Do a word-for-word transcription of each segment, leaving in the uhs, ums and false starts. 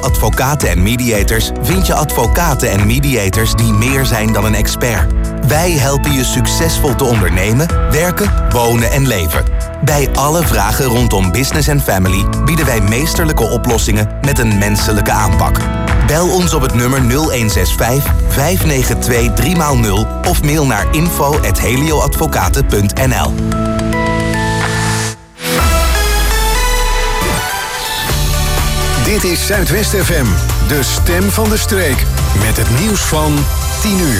Advocaten en Mediators vind je advocaten en mediators die meer zijn dan een expert. Wij helpen je succesvol te ondernemen, werken, wonen en leven. Bij alle vragen rondom business en family bieden wij meesterlijke oplossingen met een menselijke aanpak. Bel ons op het nummer nul een zes vijf, vijf negen twee, drie nul of mail naar info at helioadvocaten punt n l. Dit is Zuidwest F M, de stem van de streek. Met het nieuws van tien uur.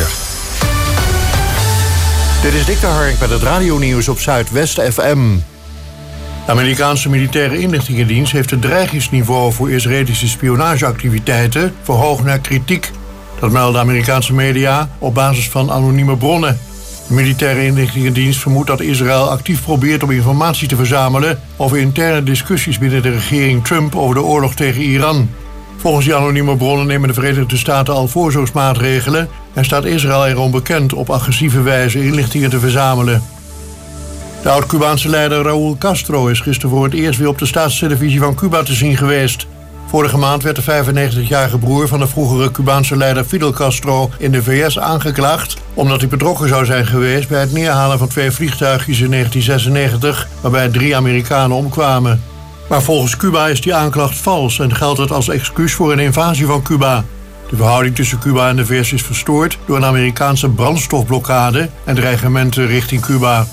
Dit is Dick de Hark met het radionieuws op Zuidwest F M. De Amerikaanse militaire inlichtingendienst heeft het dreigingsniveau voor Israëlische spionageactiviteiten verhoogd naar kritiek. Dat melden Amerikaanse media op basis van anonieme bronnen. De militaire inlichtingendienst vermoedt dat Israël actief probeert om informatie te verzamelen over interne discussies binnen de regering Trump over de oorlog tegen Iran. Volgens die anonieme bronnen nemen de Verenigde Staten al voorzorgsmaatregelen en staat Israël erom bekend op agressieve wijze inlichtingen te verzamelen. De oud-Cubaanse leider Raúl Castro is gisteren voor het eerst weer op de staatstelevisie van Cuba te zien geweest. Vorige maand werd de vijfennegentigjarige broer van de vroegere Cubaanse leider Fidel Castro in de V S aangeklaagd omdat hij betrokken zou zijn geweest bij het neerhalen van twee vliegtuigjes in negentien zesennegentig, waarbij drie Amerikanen omkwamen. Maar volgens Cuba is die aanklacht vals en geldt het als excuus voor een invasie van Cuba. De verhouding tussen Cuba en de V S is verstoord door een Amerikaanse brandstofblokkade en dreigementen richting Cuba.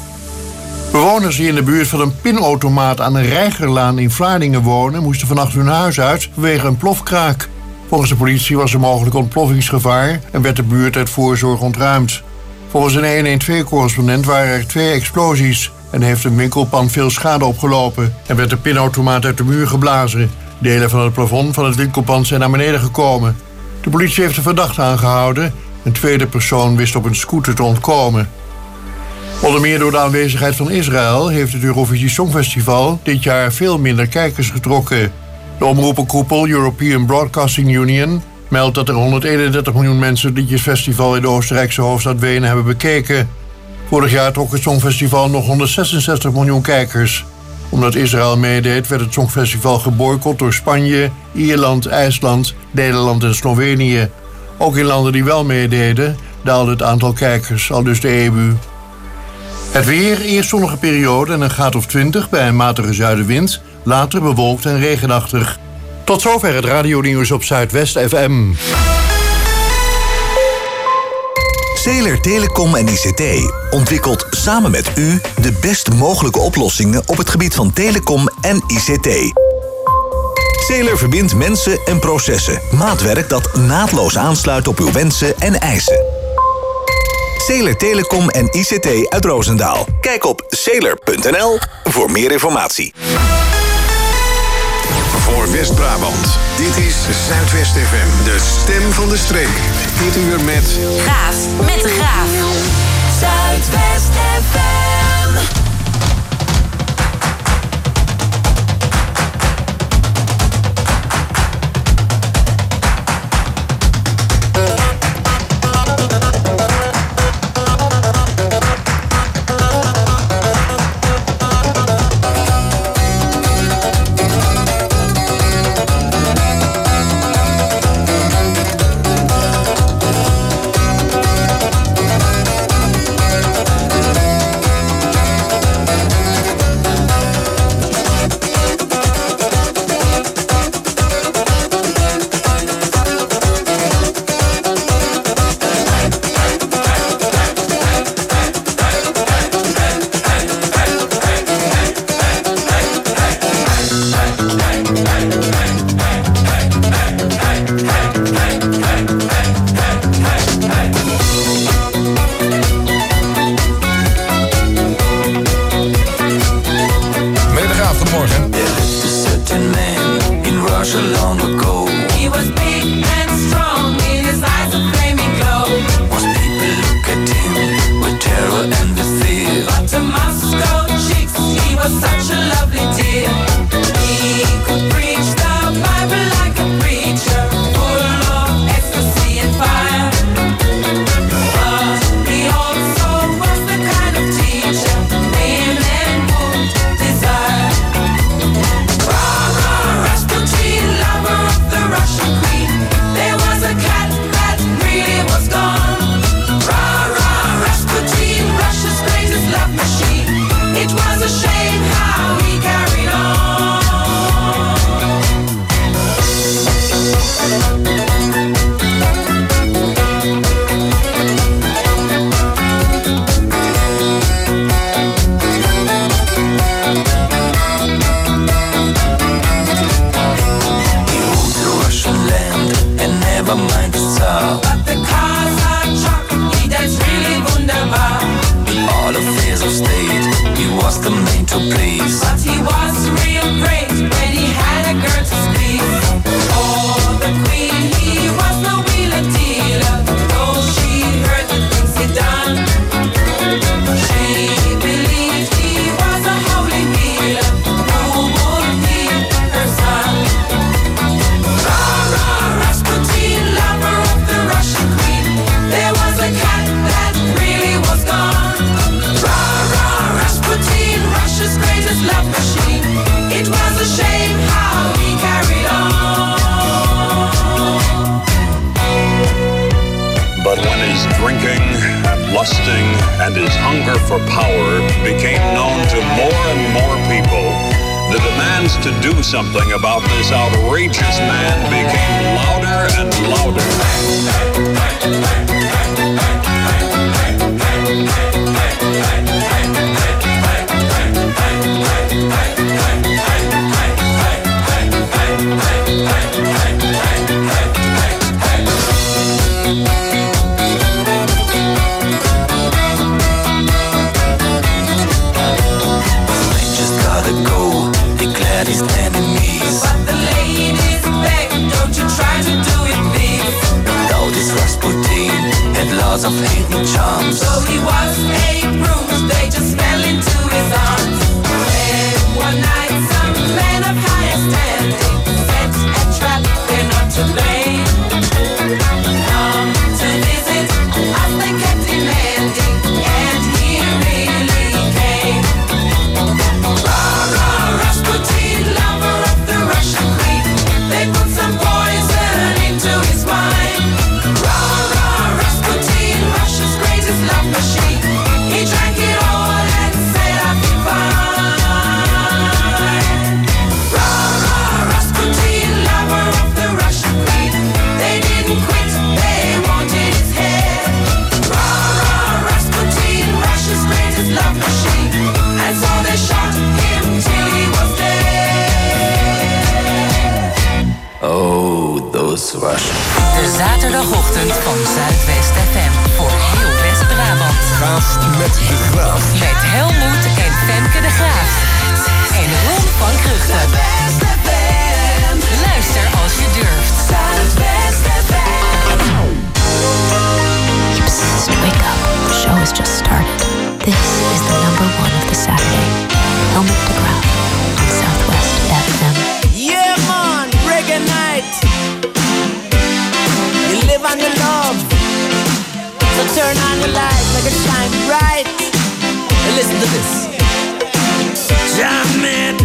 Bewoners die in de buurt van een pinautomaat aan de Reigerlaan in Vlaardingen wonen, moesten vannacht hun huis uit vanwege een plofkraak. Volgens de politie was er mogelijk ontploffingsgevaar en werd de buurt uit voorzorg ontruimd. Volgens een honderdtwaalf-correspondent waren er twee explosies en heeft een winkelpand veel schade opgelopen en werd de pinautomaat uit de muur geblazen. Delen van het plafond van het winkelpand zijn naar beneden gekomen. De politie heeft de verdachte aangehouden. Een tweede persoon wist op een scooter te ontkomen. Onder meer door de aanwezigheid van Israël heeft het Eurovisie Songfestival dit jaar veel minder kijkers getrokken. De omroepenkoepel European Broadcasting Union meldt dat er honderdeenendertig miljoen mensen het liedjesfestival in de Oostenrijkse hoofdstad Wenen hebben bekeken. Vorig jaar trok het Songfestival nog honderdzesenzestig miljoen kijkers. Omdat Israël meedeed werd het Songfestival geboycott door Spanje, Ierland, IJsland, Nederland en Slovenië. Ook in landen die wel meededen daalde het aantal kijkers, aldus de E U. Het weer, eerst zonnige periode en een graad of twintig bij een matige zuidenwind. Later bewolkt en regenachtig. Tot zover het radionieuws op Zuidwest F M. Zeler Telecom en I C T ontwikkelt samen met u de best mogelijke oplossingen op het gebied van telecom en I C T. Zeler verbindt mensen en processen. Maatwerk dat naadloos aansluit op uw wensen en eisen. Zeler Telecom en I C T uit Roosendaal. Kijk op zeler punt n l voor meer informatie. Voor West-Brabant, dit is Zuidwest F M, de stem van de streek. Dit uur met... Gaaf, met de Graaf. Zuidwest F M. please. But he was real great when he had a girl to squeeze. Oh, the queen, he was no wheeler dealer. Though she heard the things he done, she believed he was a holy healer who would heal her son. Rah, rah, Rasputin, lover of the Russian queen. There was a cat that really was gone. Rah, rah, Rasputin, Russia's greatest love machine. It was a shame how he carried on. But when his drinking and lusting and his hunger for power became known to more and more people, the demands to do something about this outrageous man became louder and louder. Just gotta go, declared his enemies. But the ladies begged, don't you try to do it big. Now this Rasputin had lots of hidden charms. So he was a brute, they just fell into his arms. Then one night some men of higher standing set a trap, they're not to blame. Come to visit us, they kept demanding, and he really came. Rah, rah, Rasputin, lover of the Russian queen. They put some poison into his wine. Rah, rah, Rasputin, Russia's greatest love machine. He drank it all and said I'll be fine. Rah, rah, Rasputin, lover of the Russian queen. They didn't quit, they wanted his head. Rah, rah, Rasputin, Russia's greatest love machine. And so they shot him till he was dead. Oh, those Russians. De zaterdagochtend van Zuidwest F M voor heel West-Brabant. Graaf met de Graaf. Met Helmoet en Femke de Graaf. En Ron van Kruchten. Luister als je durft. Zuidwest F M. Psst, wake up. The show has just started. This is the number one of the Saturday. Helmut de Graaf on Southwest F M. Yeah, man, reggae night. You live on your love. So turn on your light, make it shine bright. And listen to this. Jam it.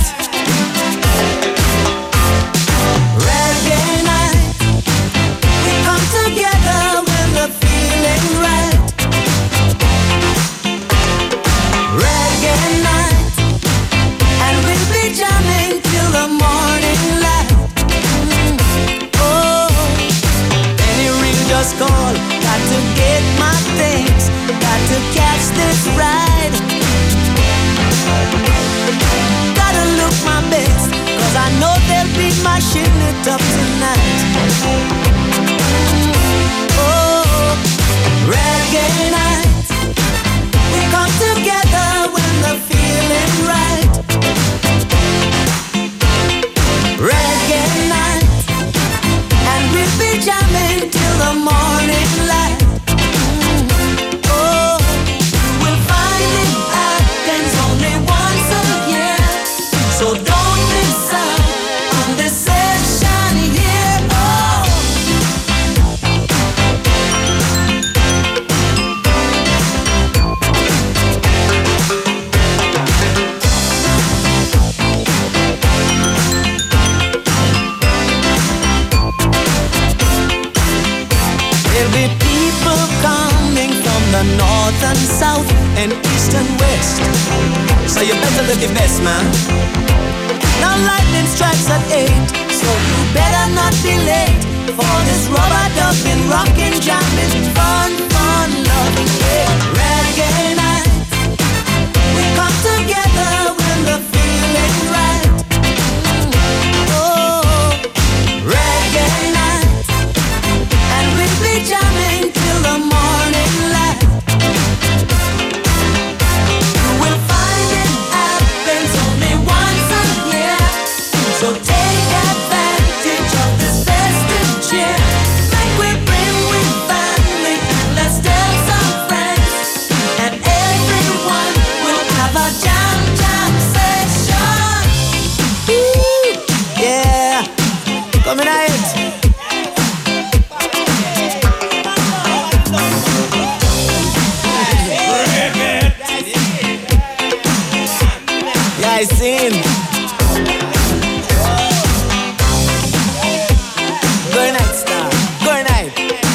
Reggae night. We come together when the feeling right. Reggae night. And we'll be jamming till the morning light. Mm. Oh, any ring just call. Got to get my things. Got to catch this ride. Gotta look my best, cause I know they'll be mashing it up tonight. Oh, reggae night. We come together when the feeling right. Reggae night. And we'll be jamming till the morning light. Oh, you will find it happens only once a year. So don't miss out on this session here. Oh. There'll be people coming from the north and south and east and west. So you better look your best, man. Now lightning strikes at eight, so you better not be late for this rubber ducking, rockin', jamming, fun, fun, loving, yeah. Reggae night. We come together when the feeling right. Oh, reggae night. And we'll be jamming till the morning light. You will find it happens Kom in uit. Jij zin. Good night, star. Good night.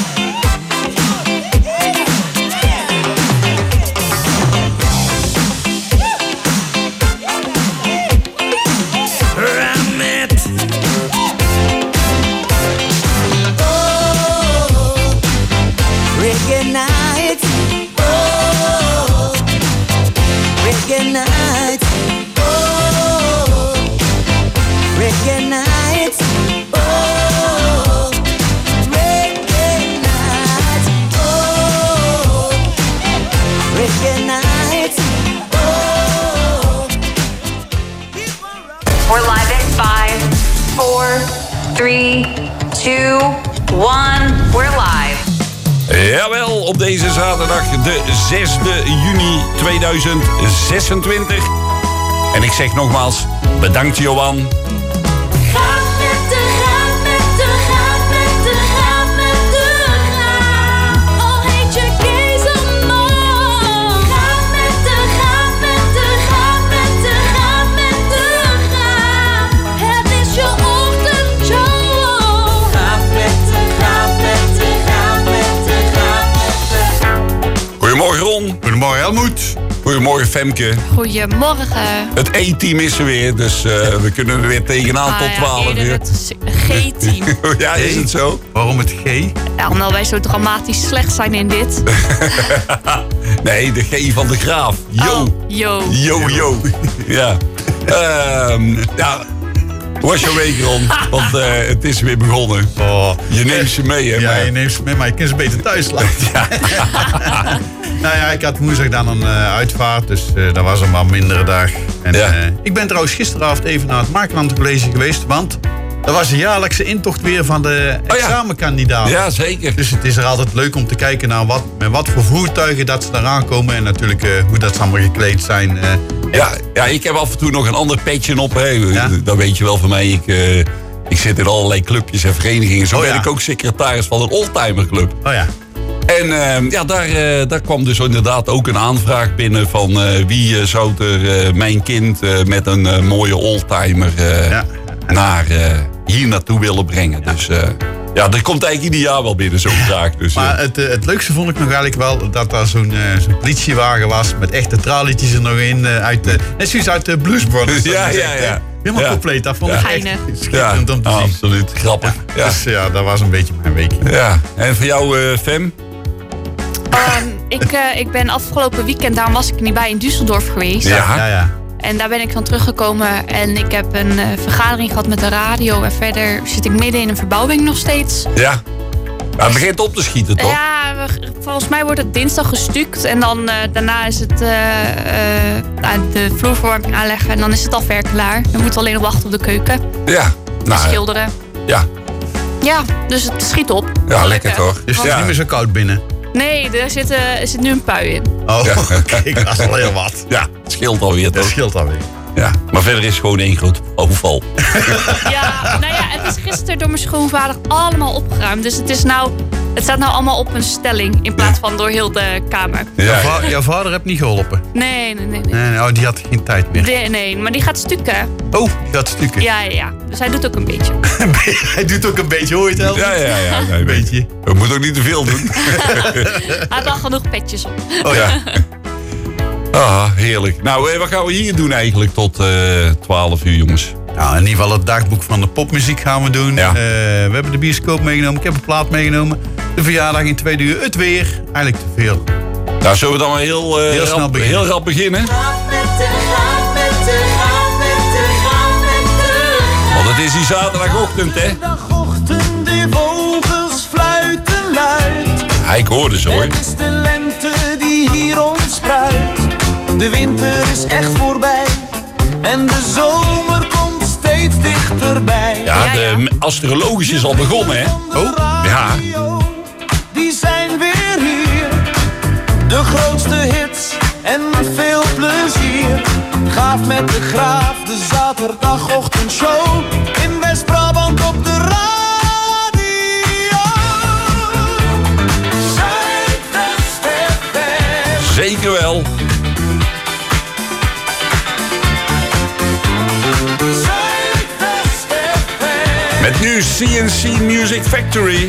Reggae night, oh, reggae night, oh, reggae night, oh, reggae night, oh. We're live in five, four, three, two, one. We're live. Jawel, op deze zaterdag de zesde juni tweeduizend zesentwintig. En ik zeg nogmaals, bedankt Johan. Ga met de, ga met de, ga met de, ga met de, ga. Al heet je Kees of Mo. Ga met de, ga met de, ga met de, ga met de, ga. Het is je ochtendshow. Ga met de, ga met de, ga met de, ga met de. Goedemorgen Ron. Goedemorgen Helmoet. Goedemorgen Femke. Goedemorgen. Het E-team is er weer, dus uh, we kunnen er weer tegenaan Ah, tot ja, twaalf eerder uur. het G-team. Ja, is het zo? Waarom het G? Ja, omdat wij zo dramatisch slecht zijn in dit. Nee, de G van de Graaf. Yo. Oh, yo. Yo, yo. Ja. Um, ja. Hoe was jouw week, Ron? Want uh, het is weer begonnen. Oh. Je neemt ze mee, hè? Ja, maar... je neemt ze mee, maar je kunt ze beter thuis laten. Ja. Nou ja, ik had woensdag dan een uh, uitvaart, dus uh, dat was een wat mindere dag. En, Ja. uh, ik ben trouwens gisteravond even naar het Maakland-college geweest, want dat was de jaarlijkse intocht weer van de Oh ja. examenkandidaten. Ja, zeker. Dus het is er altijd leuk om te kijken naar wat, met wat voor voertuigen dat ze eraan komen. En natuurlijk uh, hoe dat ze allemaal gekleed zijn. Uh, Ja, ja, ik heb af en toe nog een ander petje op. Hè. Ja. Dat weet je wel van mij. Ik, uh, ik zit in allerlei clubjes en verenigingen. Zo Oh, ben ja. ik ook secretaris van een oldtimerclub. oh ja. En uh, ja, daar, uh, daar kwam dus inderdaad ook een aanvraag binnen van uh, wie uh, zou er uh, mijn kind uh, met een uh, mooie oldtimer uh, Ja. naar uh, hier naartoe willen brengen. Ja. Dus uh, ja, dat komt eigenlijk ieder jaar wel binnen, zo'n vraag. Dus, uh, Maar het, uh, het leukste vond ik nog eigenlijk wel dat daar zo'n uh, zo'n politiewagen was met echte tralietjes er nog in. Uh, uit de, net zoals uit de Blues Brothers. Ja, dat ja, gezegd, hè? ja. Helemaal Ja. compleet. Dat vond Ja. ik Geinig. echt schitterend om te zien. absoluut. Grappig. Ja. Dus ja, dat was een beetje mijn weekje. Ja. En voor jou, uh, Fem? Um, ik, uh, ik ben afgelopen weekend, daarom was ik er niet bij, in Düsseldorf geweest. Ja. Ja, ja. En daar ben ik van teruggekomen en ik heb een uh, vergadering gehad met de radio. En verder zit ik midden in een verbouwing nog steeds. Ja. Ja, het begint op te schieten, toch? Ja, we- volgens mij wordt het dinsdag gestuukt. En dan uh, daarna is het uh, uh, de vloerverwarming aanleggen. En dan is het al ver klaar. Dan moeten we alleen nog wachten op de keuken. Ja. Nou, Schilderen. ja. Ja, dus het schiet op. Ja, lekker toch? Dus het is Ja. niet meer zo koud binnen. Nee, er zit, uh, er zit nu een pui in. Oh, Ja. kijk, dat is al heel wat. Ja, het scheelt alweer, Dat toch? scheelt alweer. Ja. Maar verder is het gewoon één groot overval. Ja, nou ja, het is gisteren door mijn schoonvader allemaal opgeruimd. Dus het is nou, het staat nou allemaal op een stelling in plaats van door heel de kamer. Jouw, Ja. va- jouw vader heeft niet geholpen. Nee, nee, nee. nee. Nee, nee, oh, die had geen tijd meer. Nee, nee, maar die gaat stukken. Oh, die gaat stukken. Ja, ja, ja. Dus hij doet ook een beetje. Hij doet ook een beetje, hoor je het Helmut? Ja, ja, ja. Nee, Een beetje. We moeten ook niet te veel doen. Hij had al genoeg petjes op. Oh ja. Ah, heerlijk. Nou, eh, wat gaan we hier doen eigenlijk tot uh, twaalf uur, jongens? Nou, in ieder geval het dagboek van de popmuziek gaan we doen. Ja. Uh, we hebben de bioscoop meegenomen. Ik heb een plaat meegenomen. De verjaardag in tweede uur. Het weer. Eigenlijk te veel. Nou, zullen we dan maar heel, uh, Heel snel rap, beginnen. heel rap beginnen? Ga met de, ga met de, ga met de, ga met de, ga. Want het is die zaterdagochtend, hè? Zaterdagochtend, de vogels fluiten luid. Ja, ik hoorde ze, hoor. Het is de lente die hier ontspruit. De winter is echt voorbij. En de zomer komt steeds dichterbij. Ja, Ja, de ja. m- astrologisch is al begonnen, hè? Oh, ja. Die zijn weer hier. De grootste hits en veel plezier. Gaaf met de Graaf, de zaterdagochtendshow. In West-Brabant op de radio. Met nu C and C Music Factory.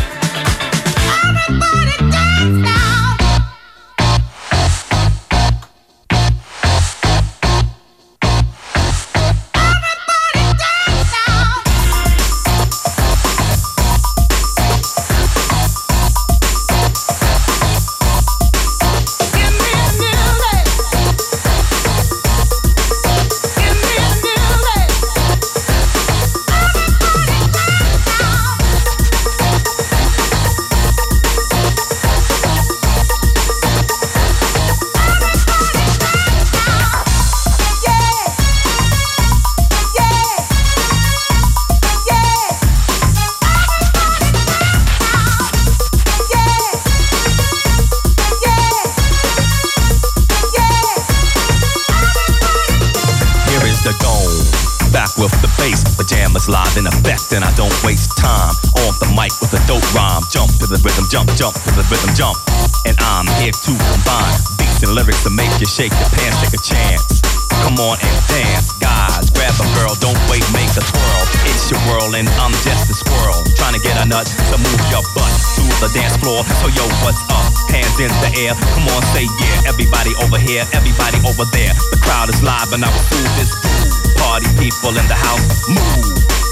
Live in effect, and I don't waste time. On the mic with a dope rhyme. Jump to the rhythm, jump, jump to the rhythm, jump. And I'm here to combine beats and lyrics to make you shake your pants, take a chance. Come on and dance, guys. Grab a girl, don't wait, make a twirl. It's your world, and I'm just a squirrel. Trying to get a nut to move your butt to the dance floor. So yo, what's up? Hands in the air. Come on, say yeah. Everybody over here, everybody over there. The crowd is live, and I will do this too. Party people in the house, move.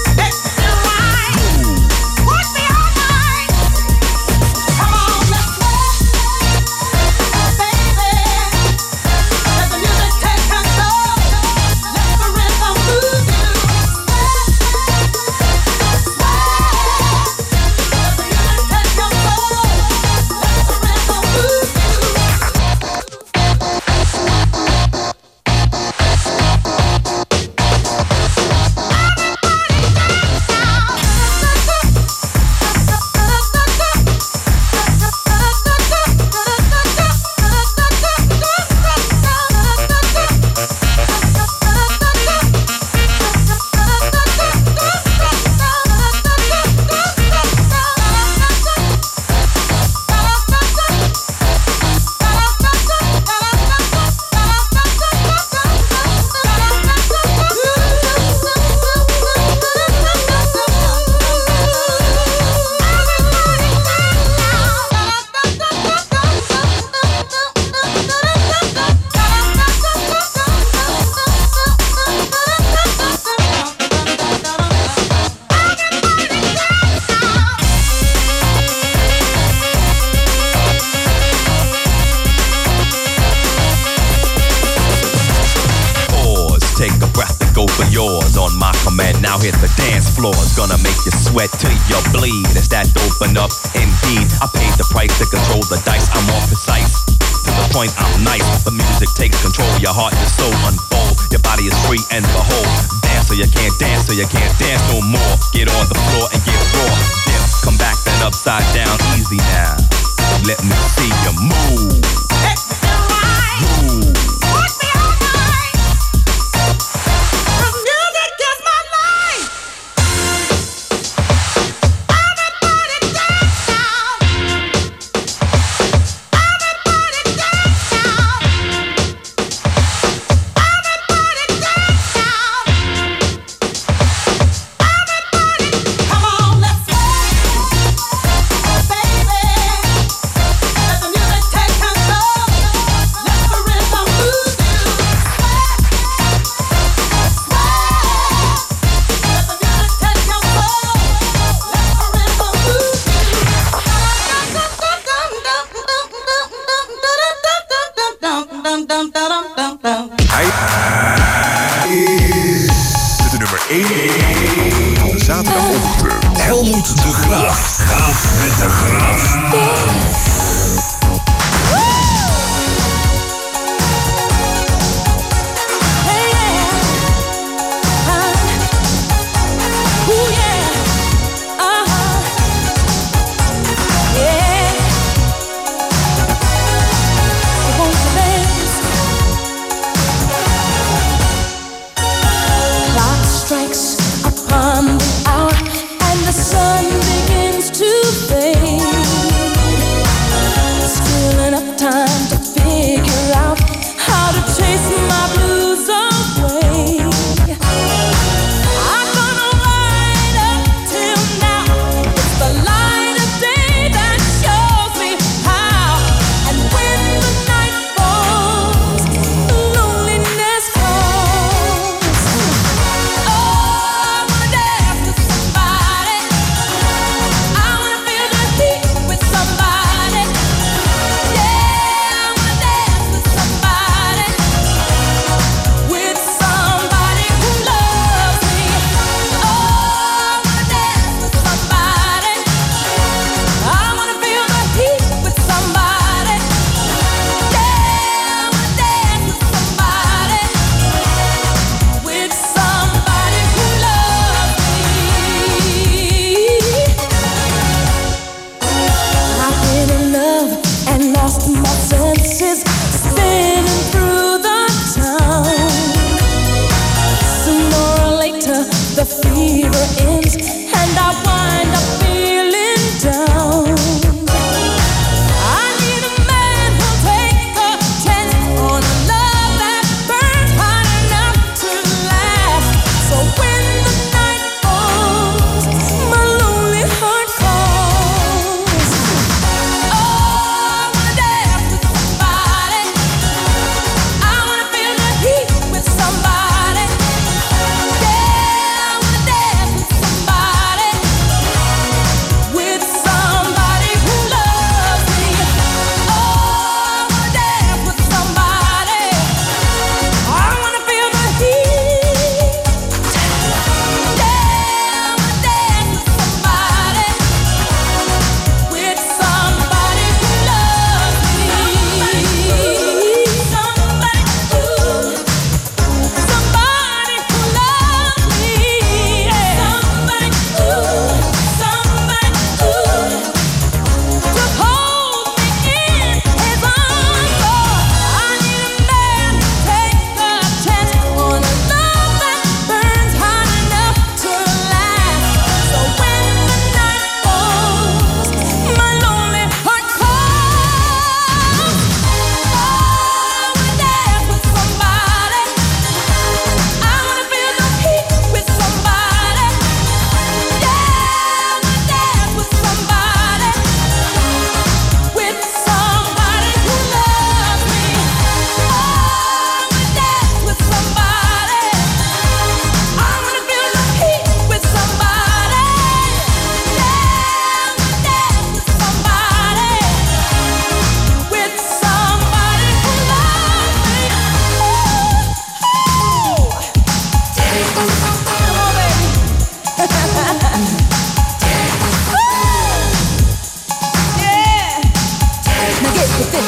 Now hit the dance floor, it's gonna make you sweat till you bleed. It's that open up, indeed. I paid the price to control the dice, I'm more precise. To the point, I'm nice. The music takes control, your heart, your soul unfold. Your body is free and behold. Dance so you can't dance, so you can't dance no more. Get on the floor and get raw. Dip, come back then upside down, easy now. Let me see you move. Let me ride. Move. The sun begins to fade. never ends, and I wind up feeling down. I need a man who'll take a chance on a love that burns hot enough to last. So when the night falls, my lonely heart calls. Oh, I wanna dance with somebody. I wanna feel the heat with somebody. Yeah, I wanna dance with somebody. With somebody who loves me. Oh, I wanna dance with somebody. I wanna feel the heat. Yeah, I wanna dance with somebody. With somebody who loves me. Somebody who, somebody who loves me. Somebody who, somebody who, to hold me in his arms. Oh, I need a man to take a chance on a love that burns hot enough to last. So when the night falls, my lonely heart calls. Oh, I wanna dance with somebody. I wanna feel the heat with somebody. Yeah, I wanna dance with somebody. With somebody who loves me. Oh, I wanna dance with somebody. I wanna feel the heat with somebody. Yeah, I wanna dance with somebody. With somebody who loves me. Oh, come on, baby. Yeah. Now get with this.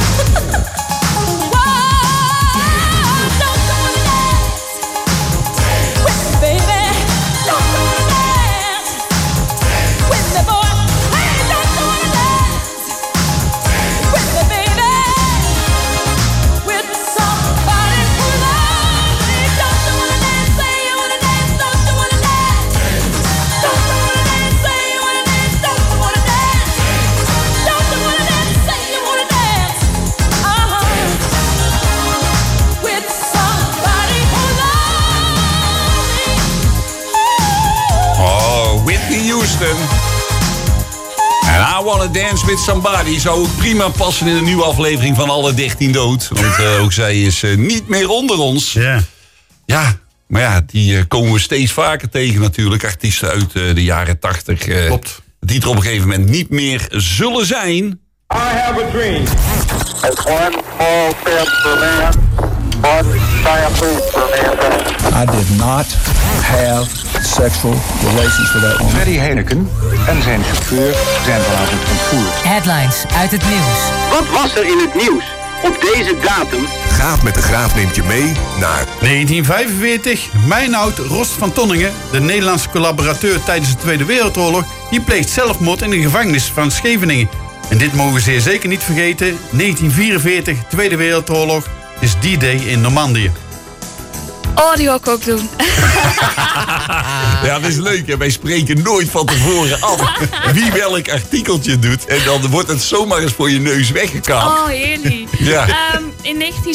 Whoa, don't you wanna dance with me, baby? Don't you wanna dance with me, boy? Hey, don't you wanna dance with me, baby? With somebody who loves me. Don't you wanna dance? Say you wanna dance. Don't you wanna dance? Don't you wanna dance? Say you wanna dance. Don't you wanna dance? Don't you wanna dance? Say you wanna dance. Uh-huh. With somebody who loves me. Oh, Whitney Houston. En I Wanna Dance With Somebody zou ook prima passen in een nieuwe aflevering van Alle dertien Dood. Want eh, ook zij is eh, niet meer onder ons. Ja. Ja, maar ja, die eh, komen we steeds vaker tegen natuurlijk. Artiesten uit eh, de jaren tachtig. eh, Klopt. Die er op een gegeven moment niet meer zullen zijn. I have a dream. It's one small step for man, one giant leap for mankind. I did not have sexual relations with that woman. Freddy Heineken en zijn chauffeur zijn vanavond ontvoerd. Headlines uit het nieuws. Wat was er in het nieuws op deze datum? Gaaf met de Graaf neemt je mee naar negentien vijfenveertig. Meinoud Rost van Tonningen, de Nederlandse collaborateur tijdens de Tweede Wereldoorlog, die pleegt zelfmoord in de gevangenis van Scheveningen. En dit mogen we zeer zeker niet vergeten. negentien vierenveertig, Tweede Wereldoorlog, is D-Day in Normandië. Oh, die wil ik ook doen. Ja, dat is leuk. Hè? Wij spreken nooit van tevoren af wie welk artikeltje doet. En dan wordt het zomaar eens voor je neus weggekaapt. Oh, heerlijk. Ja. Um, in negentien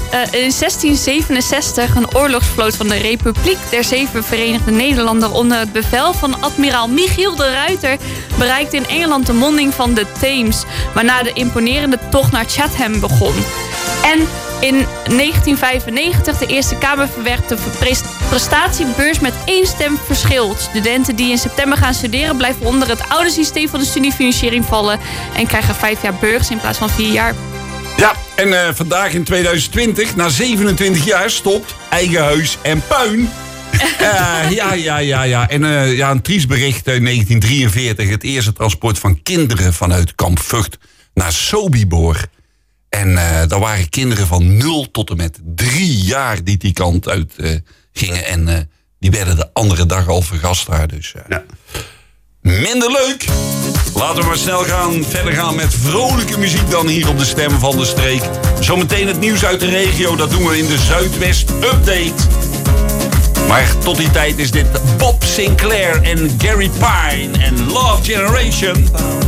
zestienzevenenzestig een oorlogsvloot van de Republiek der Zeven Verenigde Nederlanden onder het bevel van admiraal Michiel de Ruyter bereikte in Engeland de monding van de Theems, waarna de imponerende tocht naar Chatham begon. En in negentien vijfennegentig de Eerste Kamer verwerpt de prestatiebeurs met één stem verschil. Studenten die in september gaan studeren blijven onder het oude systeem van de studiefinanciering vallen en krijgen vijf jaar beurs in plaats van vier jaar. Ja, en uh, vandaag in tweeduizend twintig, na zevenentwintig jaar, stopt Eigen Huis en Puin. Uh, ja, ja, ja, ja. En uh, ja, een triest bericht uit negentien drieënveertig. Het eerste transport van kinderen vanuit Kamp Vught naar Sobibor. En uh, daar waren kinderen van nul tot en met drie jaar die die kant uit uh, gingen. En uh, die werden de andere dag al vergast daar. Dus uh, ja. Minder leuk. Laten we maar snel gaan, verder gaan met vrolijke muziek dan hier op de Stem van de Streek. Zometeen het nieuws uit de regio, dat doen we in de Zuidwest Update. Maar tot die tijd is dit Bob Sinclair en Gary Pine en Love Generation.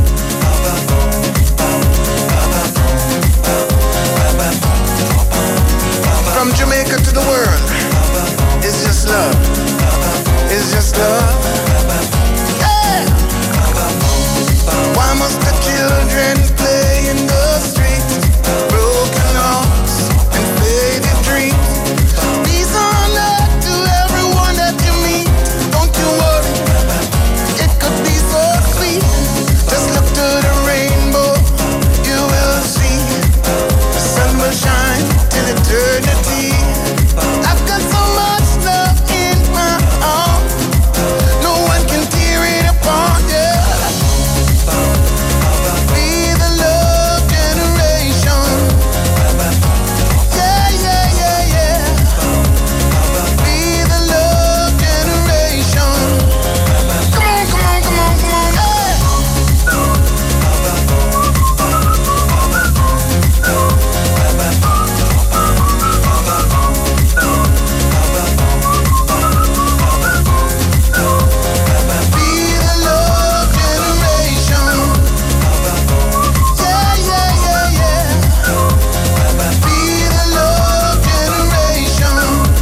From Jamaica to the world, it's just love. It's just love. Yeah. Why must the children play in the streets? Broken hearts and faded dreams. Peace on earth to everyone that you meet. Don't you worry, it could be so sweet. Just look to the rainbow, you will see. The sun will shine till eternity. I've got so much love in my heart, no one can tear it apart, yeah. Be the love generation. Yeah, yeah, yeah, yeah. Be the love generation. Come on, come on, come on, come on, yeah. Be the love generation. Yeah, yeah, yeah, yeah. Be the love generation.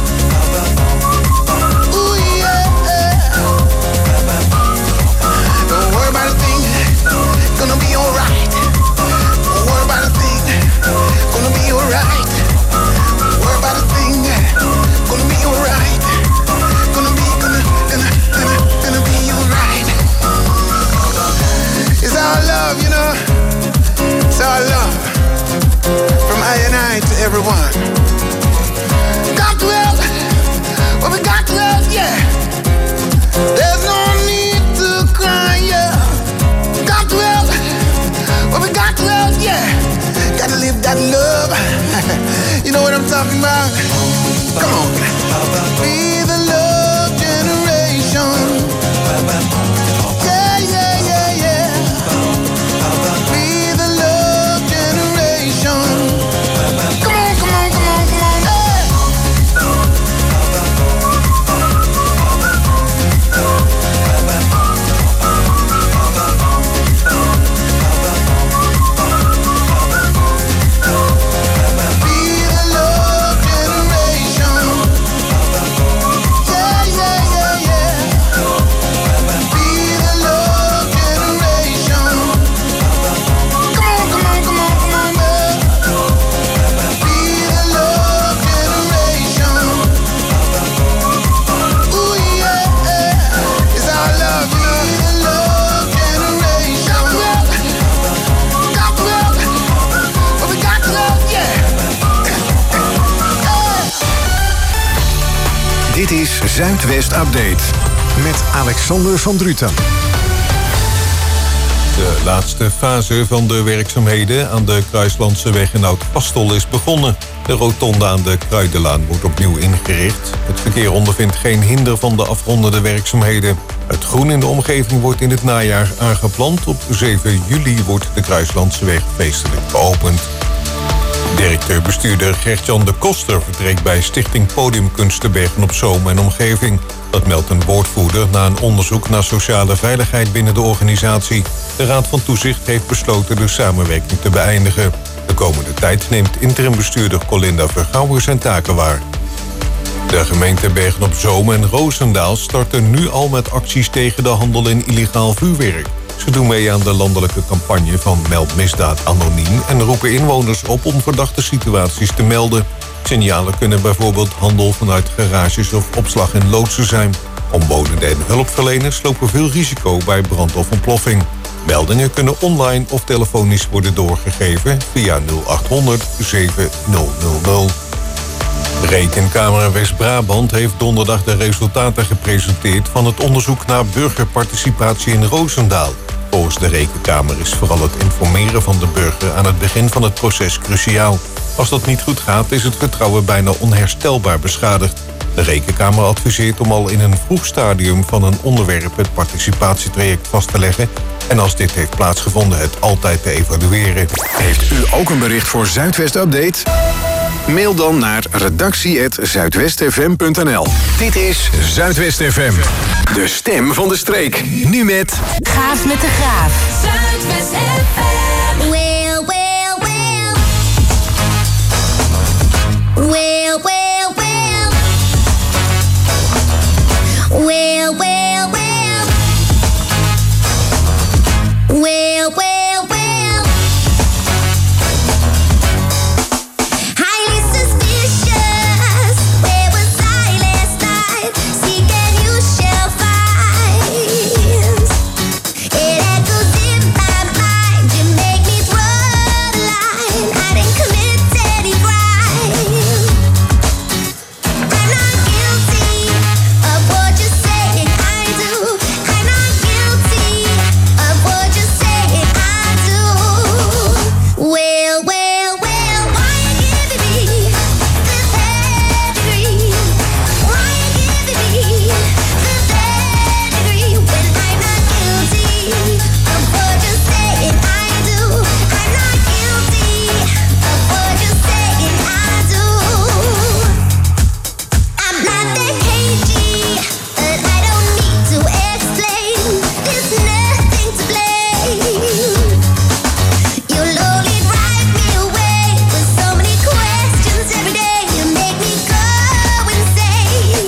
Ooh, yeah. Don't worry about a thing, gonna be alright. Don't worry about a thing, gonna be alright. Don't worry about a thing, gonna be alright. Gonna be, gonna, gonna, gonna, gonna be alright. It's our love, you know. It's our love. From I and I to everyone. Got to help. Well, we got to help, yeah. There's no need to cry, yeah. Got to help. Well, we got to help, yeah. Gotta live that love. You know what I'm talking about? Come on. Be the love generation. Yeah, yeah, yeah, yeah. Be the love generation. Come on, come on, come on, come on, yeah. Be the love generation. Yeah, yeah, yeah, yeah. Be the love generation. Come on, come on, come on, come on, man. Be the love generation. Ooh, yeah. It's our love, you know. Be the love generation. Got to help. Got to help. But we got to help, yeah. Dit is Zuidwest Update met Alexander van Druten. De laatste fase van de werkzaamheden aan de Kruislandseweg in Oud-Pastel is begonnen. De rotonde aan de Kruidenlaan wordt opnieuw ingericht. Het verkeer ondervindt geen hinder van de afrondende werkzaamheden. Het groen in de omgeving wordt in het najaar aangeplant. Op zeven juli wordt de Kruislandseweg feestelijk geopend. Directeur-bestuurder Gert-Jan de Koster vertrekt bij Stichting Podiumkunsten Bergen op Zoom en omgeving. Dat meldt een woordvoerder na een onderzoek naar sociale veiligheid binnen de organisatie. De Raad van Toezicht heeft besloten de samenwerking te beëindigen. De komende tijd neemt interimbestuurder Colinda Vergouwen zijn taken waar. De gemeente Bergen op Zoom en Roosendaal starten nu al met acties tegen de handel in illegaal vuurwerk. Ze doen mee aan de landelijke campagne van Meld Misdaad Anoniem en roepen inwoners op om verdachte situaties te melden. Signalen kunnen bijvoorbeeld handel vanuit garages of opslag in loodsen zijn. Omwonenden en hulpverleners lopen veel risico bij brand of ontploffing. Meldingen kunnen online of telefonisch worden doorgegeven via nul acht honderd zeven nul nul nul. Rekenkamer West-Brabant heeft donderdag de resultaten gepresenteerd van het onderzoek naar burgerparticipatie in Roosendaal. Volgens de Rekenkamer is vooral het informeren van de burger aan het begin van het proces cruciaal. Als dat niet goed gaat, is het vertrouwen bijna onherstelbaar beschadigd. De Rekenkamer adviseert om al in een vroeg stadium van een onderwerp het participatietraject vast te leggen en als dit heeft plaatsgevonden het altijd te evalueren. Heeft u ook een bericht voor Zuidwest Update? Mail dan naar redactie apenstaartje zuidwest f m punt n l. Dit is Zuidwest F M. De stem van de streek. Nu met... Gaaf met de Graaf. Zuidwest F M. Well, well, well. Well, well, well. Well, well, well. Well, well, well. Highly suspicious. Where was I last night? Seek and you shall find. It echoes in my mind. You make me draw the line. I didn't commit any crime. I'm not guilty of what you're saying I do. I'm not guilty of what you're saying I do. Well, well, well, why you giving me this pedigree? Why you giving me this pedigree when I'm not guilty of what you're saying I do? I'm not guilty of what you're saying I do. I'm not that cagey, but I don't need to explain. There's nothing to blame. You'll only drive me away with so many questions every day. You make me go insane.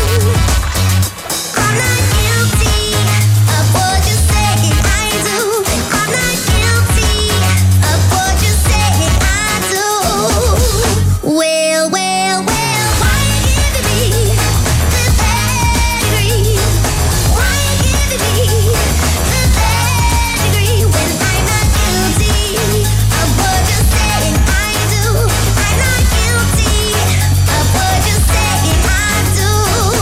I'm not guilty of what you're saying I do. I'm not guilty of what you're saying I do. Well, well, well, why you giving me this pedigree? Why you giving me this pedigree when I'm not guilty of what you're saying I do? I'm not guilty of what you're saying I do.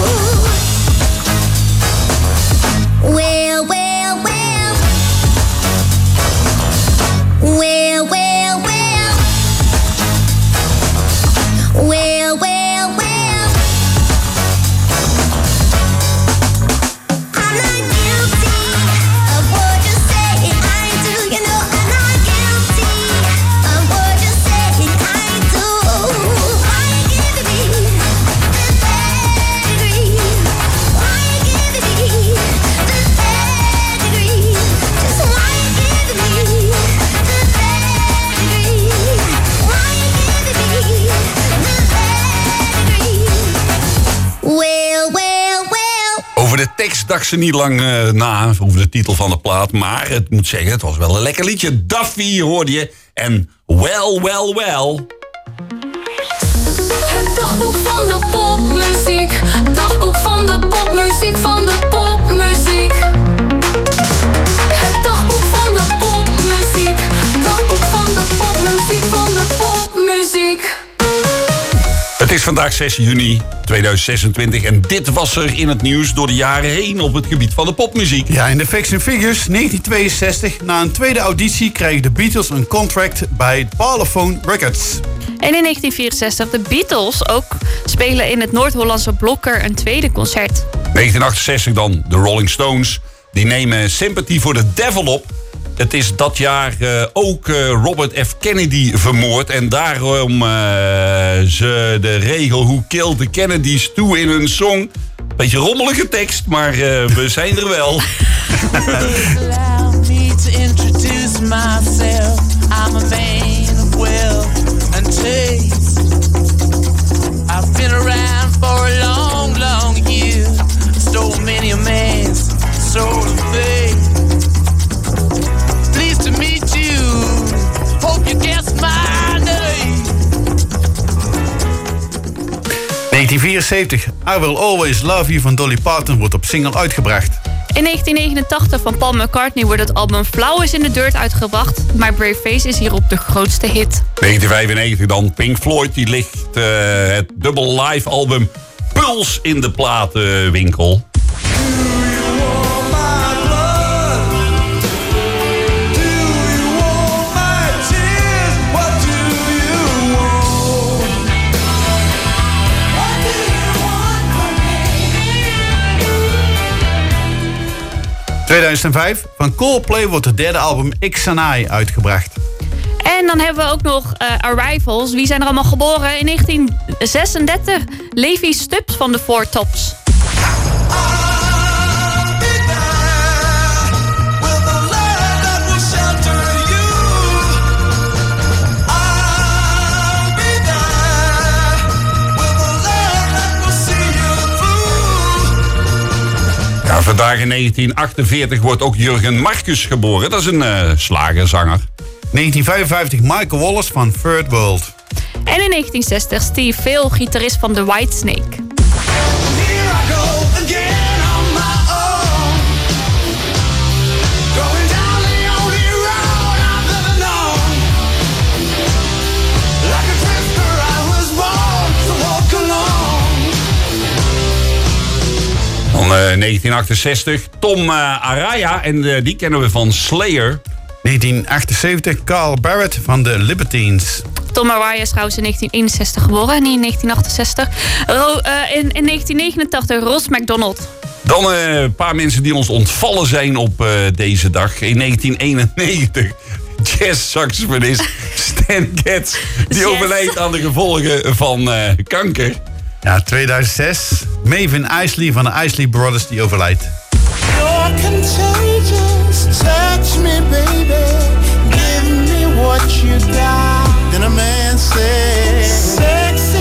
Well, well, well. Well, well, well. Well, well, well. I'm not guilty of what you're saying I do. You know I'm not guilty of what you're saying I do. Why you giving me this pedigree? Why you giving me this pedigree? Just why you giving me this pedigree? Why you giving me this pedigree? Well, well, well. Over de tekst dacht ze niet lang eh, na, over de titel van de plaat. Maar het moet zeggen, het was wel een lekker liedje. Duffy hoorde je. En well, well, well. Het dagboek van de popmuziek. Dagboek van de popmuziek, van de popmuziek. Het dagboek van de popmuziek. Dagboek van de popmuziek, van de popmuziek. Het is vandaag zes juni tweeduizend zesentwintig en dit was er in het nieuws door de jaren heen op het gebied van de popmuziek. Ja, in de Facts and Figures negentien tweeënzestig, na een tweede auditie, krijgen de Beatles een contract bij Parlophone Records. En in negentien vierenzestig de Beatles ook spelen in het Noord-Hollandse Blokker een tweede concert. negentien achtenzestig dan de Rolling Stones. Die nemen Sympathy for the Devil op. Het is dat jaar uh, ook uh, Robert F. Kennedy vermoord. En daarom uh, ze de regel Who Killed the Kennedys toe in hun song. Beetje rommelige tekst, maar uh, we zijn er wel. Allow me to introduce myself. I'm a man of wealth and taste. I've been around for a long, long year. Stole many a man's soul of faith. Pleased to meet you. Hope you guess my name. negentien vierenzeventig, I Will Always Love You van Dolly Parton wordt op single uitgebracht. In negentien negenentachtig van Paul McCartney wordt het album Flowers in the Dirt uitgebracht. My Brave Face is hierop de grootste hit. negentien vijfennegentig dan Pink Floyd. Die ligt uh, het dubbel live album Puls in de platenwinkel. tweeduizend vijf, van Coldplay wordt het derde album Xanai uitgebracht. En dan hebben we ook nog uh, Arrivals. Wie zijn er allemaal geboren? In negentien zesendertig, Levi Stubbs van de Four Tops. Ja, vandaag in negentien achtenveertig wordt ook Jurgen Marcus geboren. Dat is een uh, slagerzanger. negentien vijfenvijftig Michael Wallace van Third World. En in negentien zestig Steve Vail, gitarist van The Whitesnake. Dan uh, negentien achtenzestig Tom uh, Araya, en uh, die kennen we van Slayer. negentien achtenzeventig Carl Barrett van de Libertines. Tom Araya is trouwens in negentien eenenzestig geboren, niet in negentien achtenzestig. Ro, uh, in, in negentien negenentachtig Ross McDonald. Dan uh, een paar mensen die ons ontvallen zijn op uh, deze dag. In negentien eenennegentig jazz-saxofonist Stan Getz. Die yes. overleed aan de gevolgen van uh, kanker. Ja, tweeduizend zes Maven Isley van de Isley Brothers die overlijdt. You're contagious, touch me baby, give me what you got. Then a man says, sexy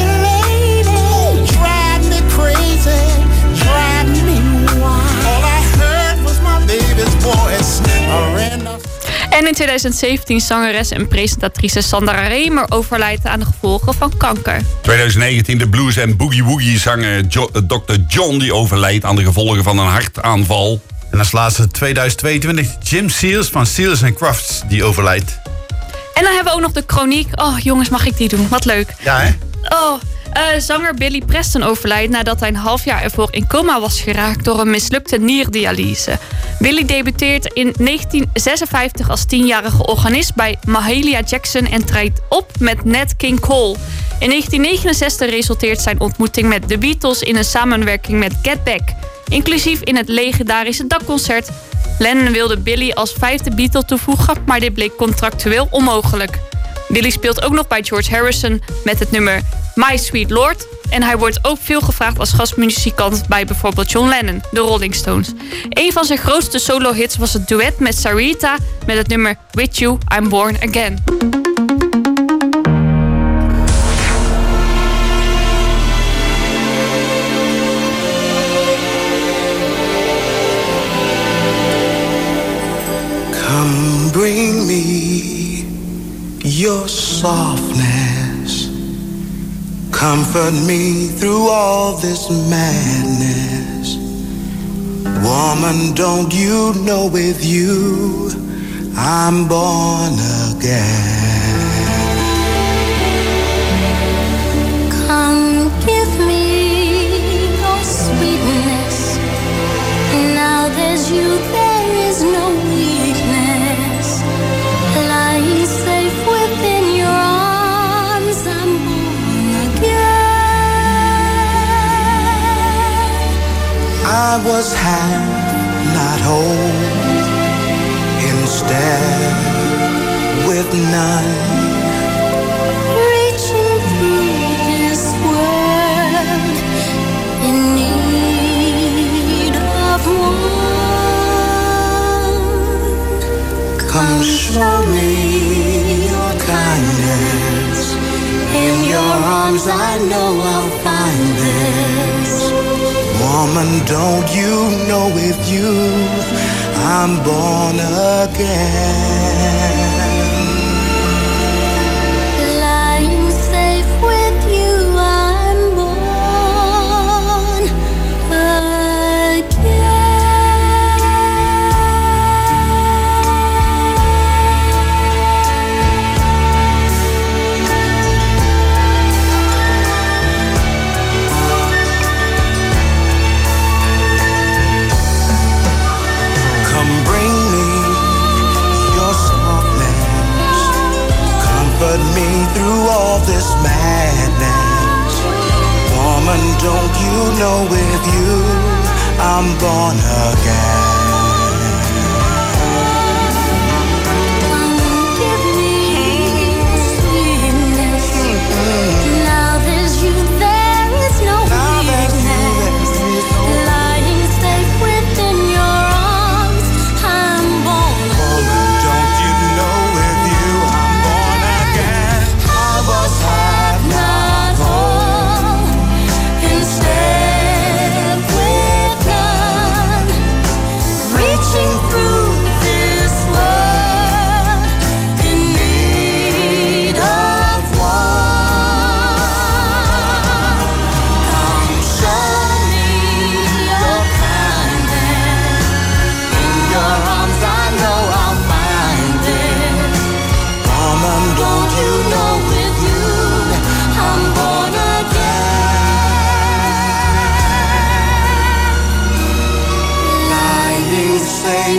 lady, drive me crazy, drive me wild. All I heard was my baby's voice. I ran off. En in tweeduizend zeventien zangeres en presentatrice Sandra Remer overlijdt aan de gevolgen van kanker. tweeduizend negentien de blues- en boogie-woogie zanger jo- dokter John die overlijdt aan de gevolgen van een hartaanval. En als laatste tweeduizend tweeëntwintig Jim Seals van Seals and Crofts die overlijdt. En dan hebben we ook nog de chroniek. Oh jongens, mag ik die doen? Wat leuk. Ja hè? Oh, uh, zanger Billy Preston overlijdt nadat hij een half jaar ervoor in coma was geraakt door een mislukte nierdialyse. Billy debuteert in negentien zesenvijftig als tienjarige organist bij Mahalia Jackson en treedt op met Nat King Cole. In negentien negenenzestig resulteert zijn ontmoeting met The Beatles in een samenwerking met Get Back, inclusief in het legendarische dakconcert. Lennon wilde Billy als vijfde Beatle toevoegen, maar dit bleek contractueel onmogelijk. Billy speelt ook nog bij George Harrison met het nummer My Sweet Lord. En hij wordt ook veel gevraagd als gastmuzikant bij bijvoorbeeld John Lennon, de Rolling Stones. Een van zijn grootste solo-hits was het duet met Sarita met het nummer With You, I'm Born Again. Come bring me your softness, comfort me through all this madness. Woman, don't you know with you I'm born again. Come give me your sweetness. Now there's you, there is no weakness. Lying safe within your arms, I'm born again. I was half, not whole, instead with none. Reaching through this world in need of one. Come show me your kindness. In your arms I know I'll find this. Woman, don't you know with you I'm born again. Lying safe with you, I'm born again. Come bring me your softness, comfort me through all this madness. Woman, don't you know with you I'm born again. Give me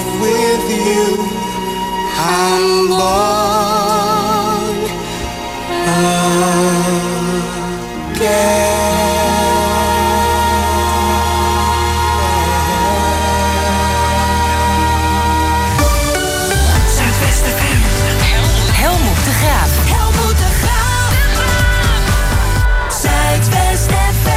life with you. I'm born again. Helmoet de Graaf. Helmoet de Graaf. Zuidwest F M.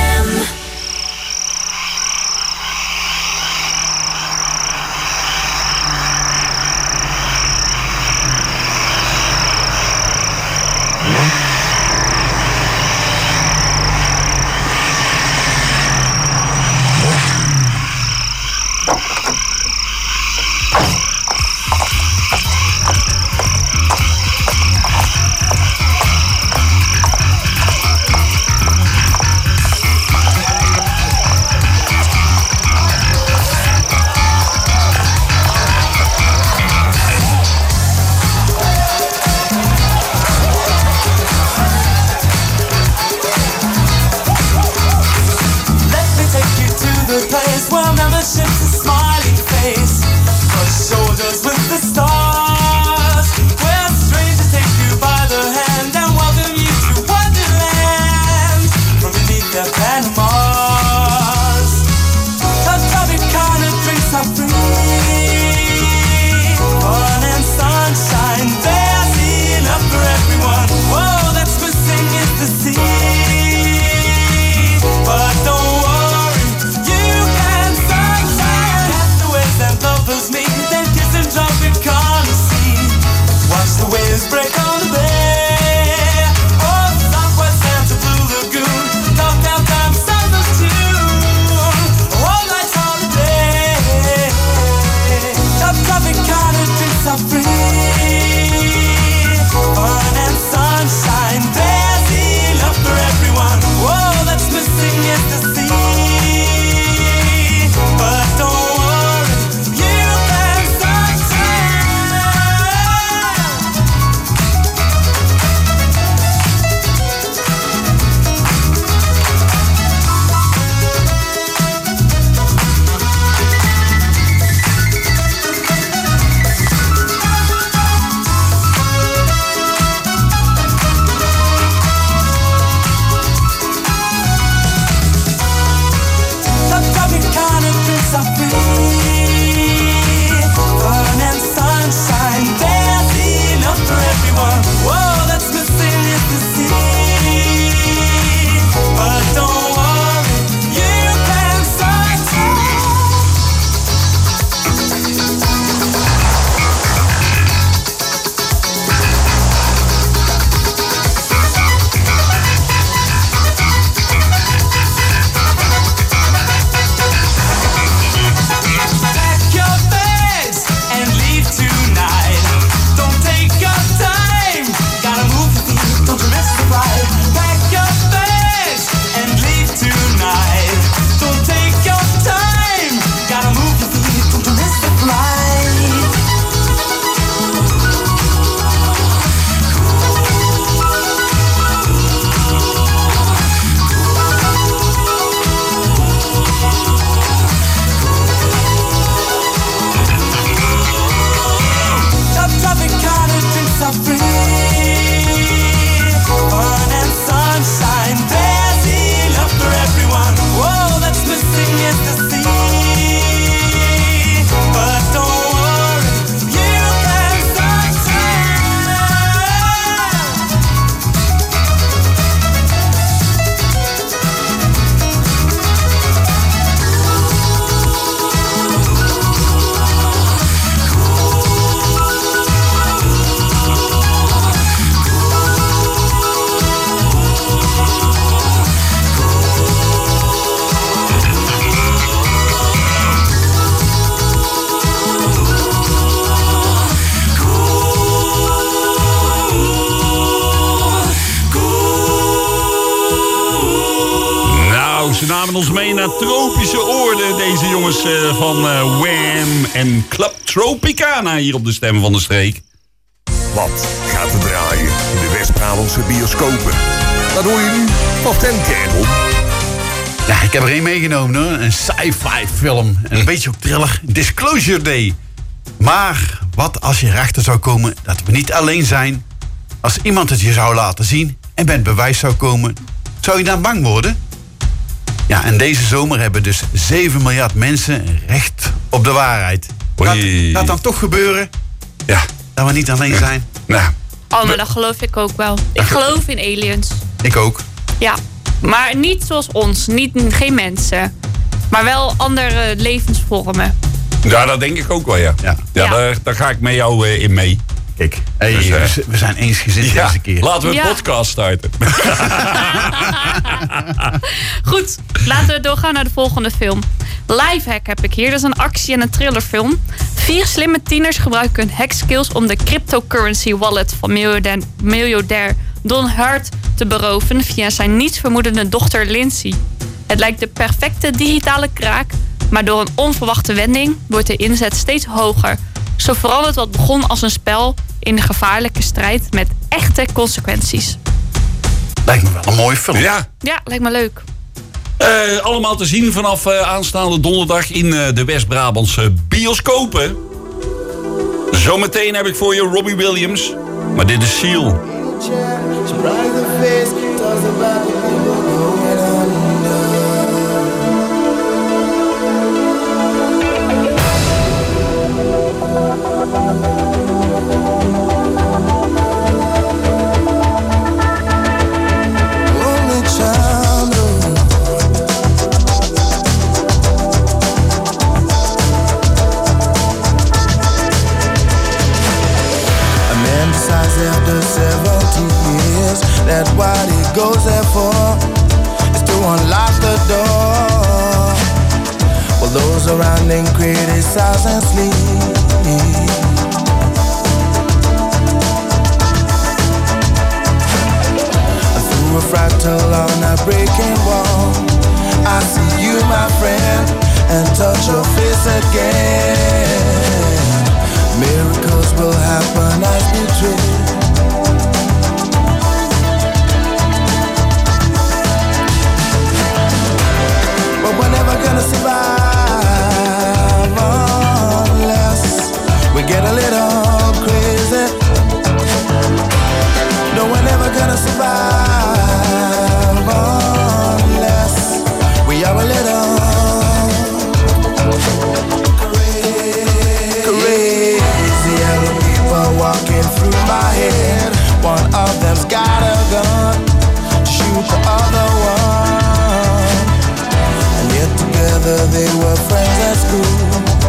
Ze namen ons mee naar tropische oorden. Deze jongens uh, van uh, Wham en Club Tropicana hier op de Stem van de Streek. Wat gaat er draaien in de West-Brabantse bioscopen? Dat hoor je nu van Ten Candle. Ja, ik heb er één meegenomen hoor. Een sci-fi film. En een beetje ook thriller. Disclosure Day. Maar wat als je erachter zou komen dat we niet alleen zijn? Als iemand het je zou laten zien en bij het bewijs zou komen, zou je dan bang worden? Ja, en deze zomer hebben dus zeven miljard mensen recht op de waarheid. Gaat, gaat dan toch gebeuren? Ja. Dat we niet alleen zijn? Nou. Oh, maar dat geloof ik ook wel. Ik geloof in aliens. Ik ook. Ja, maar niet zoals ons. Niet, geen mensen. Maar wel andere levensvormen. Ja, dat denk ik ook wel, ja. Ja, ja, ja. Daar, daar ga ik met jou uh, in mee. Kijk, hey, dus, uh, we zijn eensgezind ja, deze keer. Laten we een ja. podcast starten. Goed, laten we doorgaan naar de volgende film. Lifehack heb ik hier. Dat is een actie- en een thrillerfilm. Vier slimme tieners gebruiken hun hackskills om de cryptocurrency wallet van miljardair, miljardair Don Hart te beroven via zijn nietsvermoedende dochter Lindsay. Het lijkt de perfecte digitale kraak, maar door een onverwachte wending wordt de inzet steeds hoger. Zo verandert wat begon als een spel in een gevaarlijke strijd met echte consequenties. Lijkt me wel een mooie film. Ja, ja lijkt me leuk. Uh, allemaal te zien vanaf uh, aanstaande donderdag in uh, de West-Brabantse bioscopen. Zometeen heb ik voor je Robbie Williams. Maar dit is Seal. After seventy years, that what he goes there for is to unlock the door. While those around him criticize and sleep. Through a fractal on a breaking wall, I see you, my friend, and touch your face again. Miracles will happen as we dream. But we're never gonna survive unless we get a little crazy. No, we're never gonna survive unless we are a little crazy. Yellow people walking through my head. One of them's got a gun to shoot the other one. Together they were friends at school.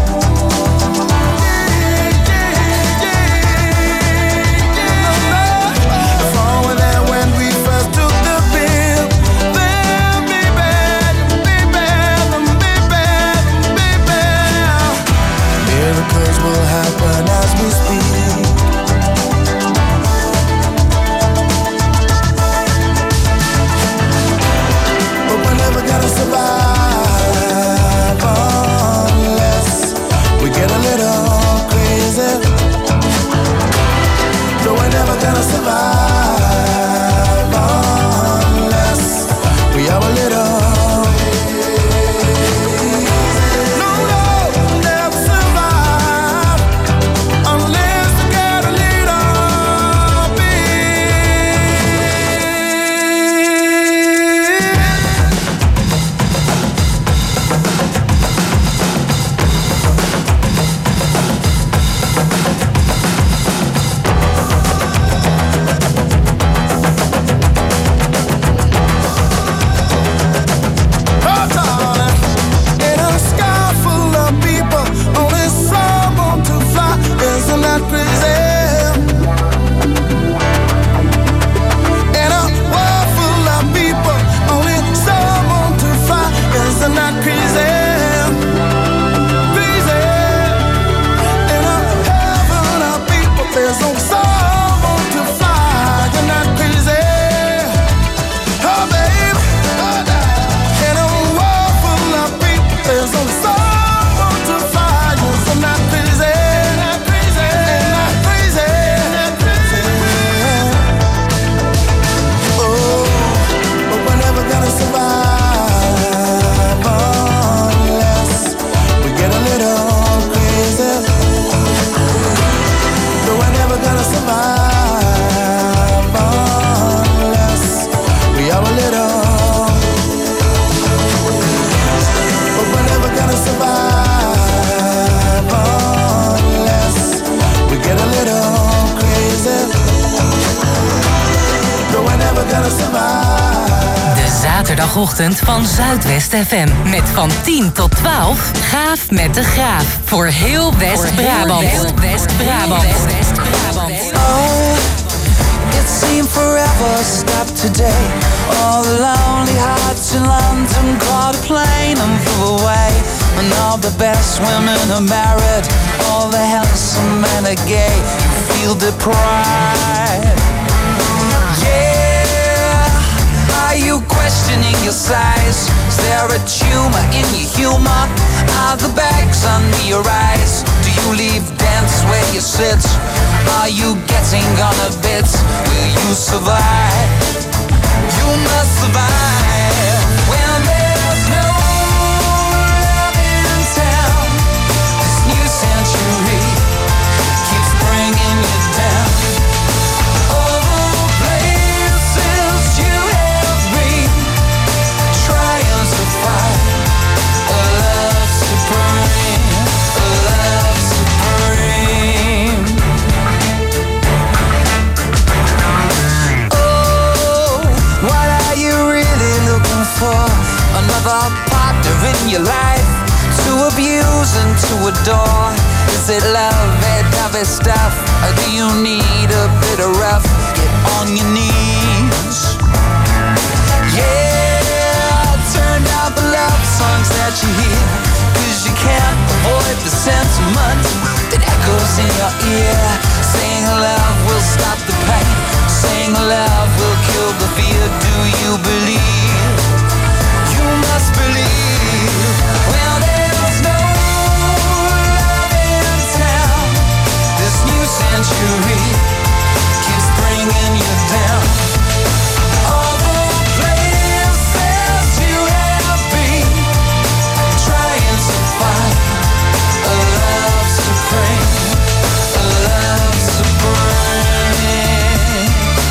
If all were there when we first took the pill, they'll be back, be back, be back, be back. Miracles will happen as we speak. But we're never gonna survive unless Zondagochtend van Zuidwest F M. Met van tien tot twaalf Gaaf met de Graaf. Voor heel West-Brabant. Heel West-Brabant. Oh, it seemed forever stopped today. All the lonely hearts in London caught a plane and flew away. And all the best women are married. All the handsome men are gay. You feel deprived. Yeah, are you questioning your size? Is there a tumor in your humor? Are the bags under your eyes? Do you leave dance where you sit? Are you getting on a bit? Will you survive? You must survive when there's no love in town. This new century keeps bringing you down. All the places you have been, trying to find a love supreme, a love supreme. Oh, what are you really looking for? Another partner in your life to abuse and to adore? Is it lovey-dovey stuff, or do you need a bit of rough? Get on your knees. Yeah, turn down the love songs that you hear, 'cause you can't avoid the sentiment that echoes in your ear. Saying love will stop the pain, saying love will kill the fear. Do you believe? You must believe. Well, there's no love in town. This new century keeps bringing you down. All the places you have been, trying to find a love supreme, a love supreme.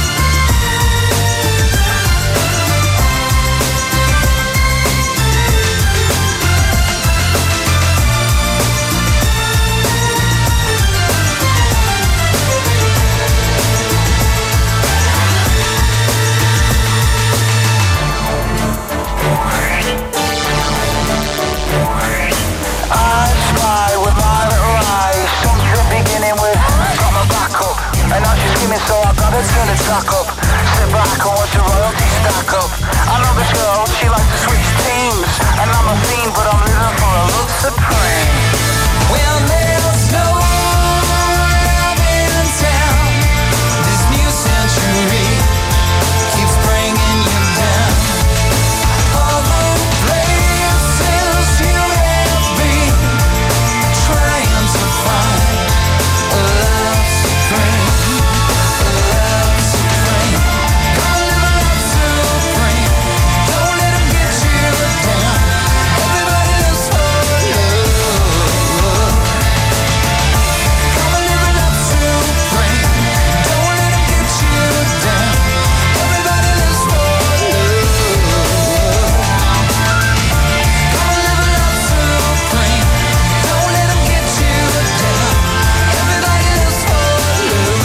I spy with my little eyes, something beginning with got my back up, and now she's screaming, so I gotta turn the track up. Sit back and watch the royalty stack up. I know this girl, she likes to switch teams, and I'm a fiend, but I'm living for a love supreme. Well, there's no love in town. This new century keeps bringing you down. All the places you have been, trying to find a love supreme, a love supreme. Come live a love supreme. Don't let 'em get you down. Everybody lives for love. Come live a love supreme. Don't let 'em get you down. Everybody lives for love. Come live a love supreme. Don't let 'em get you down. Everybody lives for love.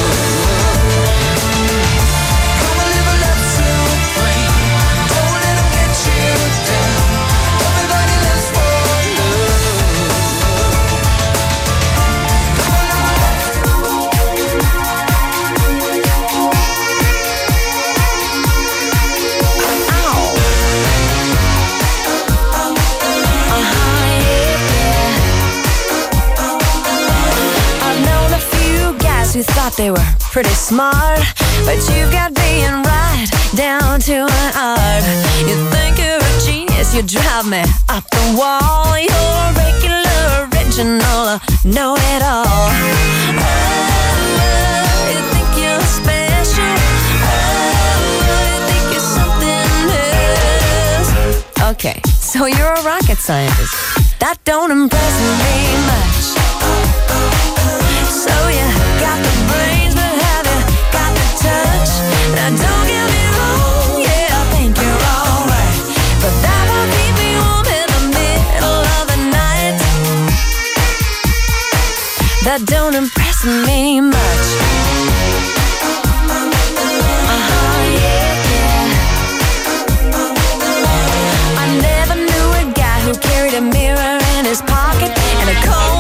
Come live a love supreme. Don't let 'em get you down. Everybody lives for I've known a few guys who thought they were pretty smart, but you got being right down to an art. You think you're a genius, you drive me up the wall. You're regular, original, know it all. Oh, you think you're special. Oh, you think you're something else. Okay, so you're a rocket scientist. That don't impress me much. So you got the brains, but have you got the touch? Now don't get me wrong, yeah, I think you're alright, but that won't keep me warm in the middle of the night. That don't impress me much. Uh-huh, yeah, yeah. a mirror in his pocket and a cold